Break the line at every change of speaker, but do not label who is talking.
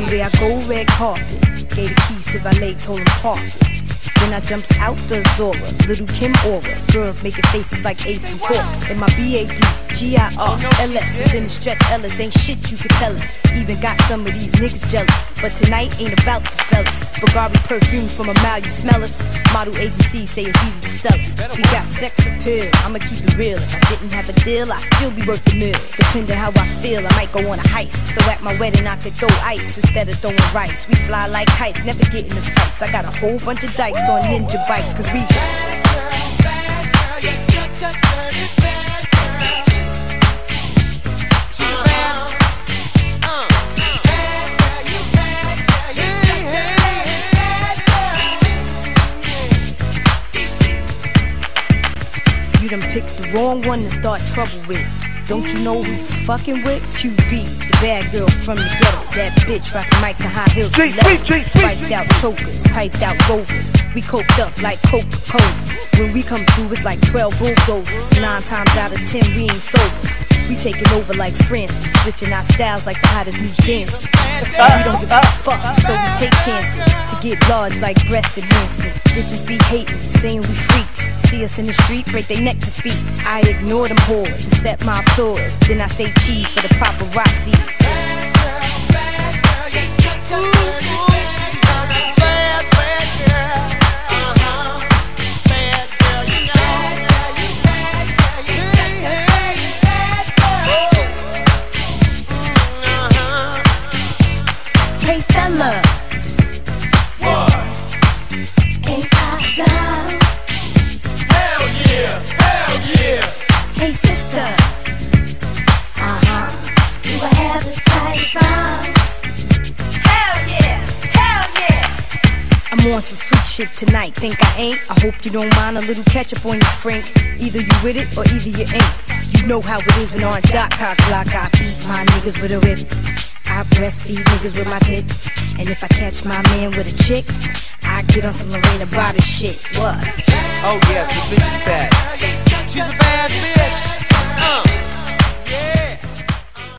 Everywhere I go, red carpet. Gave the keys to valet, told him park it. Then I jumps out the Zora, Little Kim Aura. Girls making faces like Ace from Talk. In my BADGIRLS is in the stretch Ellis. Ain't shit you could tell us. Even got some of these niggas jealous. But tonight ain't about the fellas. Bulgari perfume from a mile, you smell us. Model agencies say it's easy to sell us. We got sex appeal, I'ma keep it real. If I didn't have a deal, I'd still be worth the mill. Depending how I feel, I might go on a heist. So at my wedding I could throw ice instead of throwing rice. We fly like kites, never get in the fights. I got a whole bunch of dykes on ninja bikes, cause we bad girl, you're such a dirty bad girl. Too bad. You done picked the wrong one to start trouble with. Don't you know who you fucking with? QB, the bad girl from the ghetto. That bitch rockin' mics and high heels. Spiked out chokers, piped out rovers. We coked up like Coca-Cola. When we come through, it's like 12 bulldozers. 9 times out of 10, we ain't sober. We taking over like Francis, switching our styles like the hottest new dancers. We don't give a fuck, so we take chances to get large like breast enhancements. Bitches be hating, saying we freaks. See us in the street, break their neck to speak. I ignore them whores, accept my applause. Then I say cheese for the paparazzi. Bad girl, you're such a dirty bad girl. Bad girl, you know. Bad girl, you're such a dirty bad girl. Hey fellas, what? Ain't I down? Hell yeah, hell yeah. Hey sisters, do I have the tight rhymes? Hell yeah, hell yeah. I'm on some freak shit tonight, think I ain't? I hope you don't mind a little ketchup on your frink. Either you with it or either you ain't. You know how it is when on dot cock block. I beat my niggas with a whip. I breastfeed niggas with my tit. And if I catch my man with a chick, I get on some Lorena Bobbitt shit. What?
Oh yes, the bitch is bad. She's a bad bitch. Yeah.